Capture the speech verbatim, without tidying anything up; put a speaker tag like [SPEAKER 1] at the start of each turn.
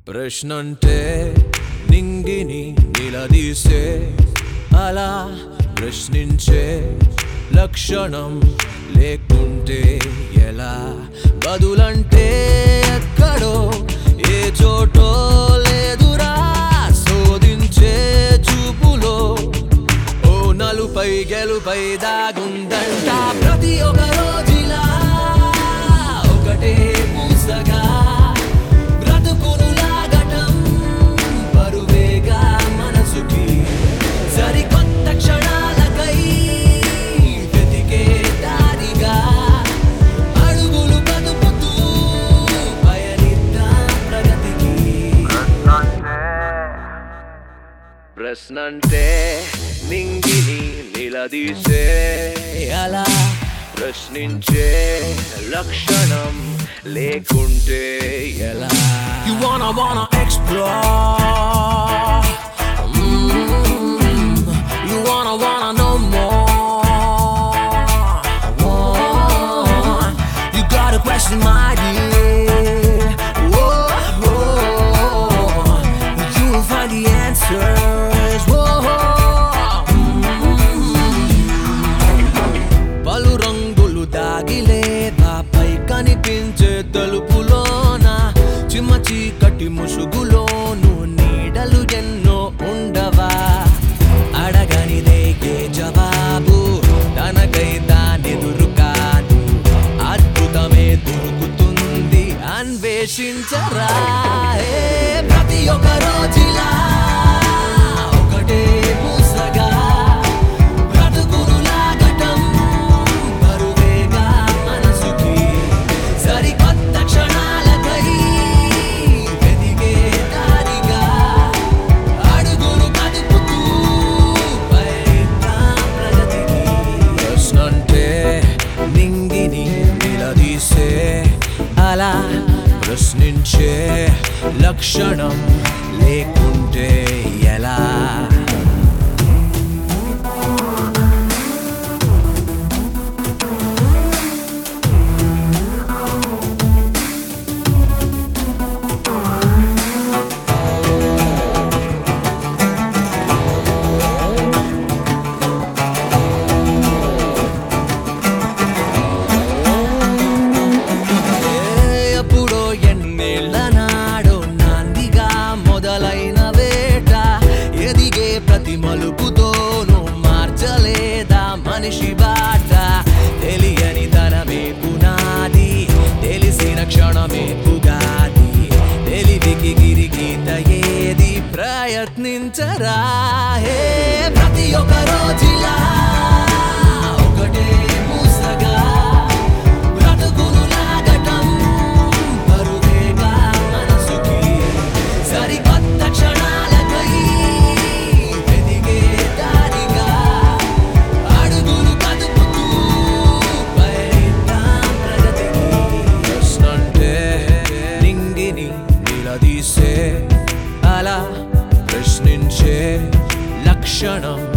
[SPEAKER 1] ప్రశ్నంటే నింగిని నిలదీసే అలా ప్రశ్నించే లక్షణం లేకుంటే ఎలా బదులంటే ఎక్కడో ఏ చోటో లేదురా శోధించే చూపులో ఓ నలుపై గెలుపై దాగుందంట ప్రతి ఒక్క రోజులా ఒకటే పూసగా బ్రతుకును లాగటం బరువేగా మనసుకి సరికొత్త క్షణాలకై వెతికే దారిగా అడుగులు కదుపుతూ పయనిద్దాం ప్రగతికి ప్రశ్నంటే నింగిని నిలదీసే అలా ప్రశ్నించే లక్షణం లేకుంటే ఎలా You wanna wanna explore mm, You wanna wanna know more oh, You gotta question my dear oh, oh, You will find the answers oh, పలు రంగులు దాగిలే పాపై కనిపించే తలుపులోన చిమ్మ చీకటి ముసుగులోను నీడలు ఎన్నో ఉండవా అడగనిదే ఏ జవాబు తనకై తానెదురు కాదు అద్భుతమే దొరుకుతుంది అన్వేషించరా ఏ ప్రతి ఒక్క రోజులా ఒకటే పూసగా బ్రతుకును లాగటం బరువేగా మనసుకి సరికొత్త క్షణాలకై వెతికే దారిగా అడుగులు కదుపుతూ పయనిద్దాం ప్రగతికి ప్రశ్నంటే నింగిని నిలదీసే అలా ప్రశ్నించే లక్షణం లేకుంటే ఎలా ఎప్పుడో ఎన్నేళ్ల నాడో నాందిగా మొదలైన వేట ఎదిగే ప్రతి మలుపుతోనూ మార్చలేదా మనిషి బాట తెలియని తనమే పునాది తెలిసిన క్షణమే పుగాది తెలివికి గిరిగీత ఏది ప్రయత్నించరా హే ప్రతి ఒక్క రోజులా ఒకటే పూసగా బ్రతుకును లాగటం బరువేగా మనసుకి సరికొత్త క్షణాలకై వెతికే దారిగా అడుగులు కదుపుతూ పయనిద్దాం ప్రగతికి ప్రశ్నంటే నింగిని నిలదీసే అలా ప్రశ్నించే లక్షణం